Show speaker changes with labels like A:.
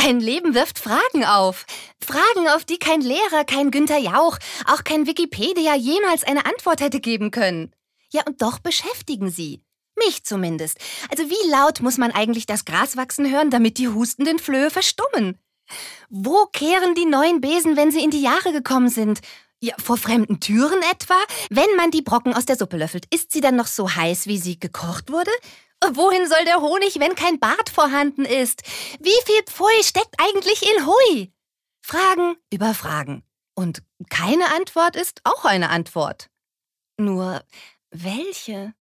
A: Ein Leben wirft Fragen auf. Fragen, auf die kein Lehrer, kein Günther Jauch, auch kein Wikipedia jemals eine Antwort hätte geben können. Ja, und doch beschäftigen sie. Mich zumindest. Also wie laut muss man eigentlich das Gras wachsen hören, damit die hustenden Flöhe verstummen? Wo kehren die neuen Besen, wenn sie in die Jahre gekommen sind? Ja, vor fremden Türen etwa? Wenn man die Brocken aus der Suppe löffelt, ist sie dann noch so heiß, wie sie gekocht wurde? Wohin soll der Honig, wenn kein Bad vorhanden ist? Wie viel Pfui steckt eigentlich in Hui? Fragen über Fragen. Und keine Antwort ist auch eine Antwort. Nur welche?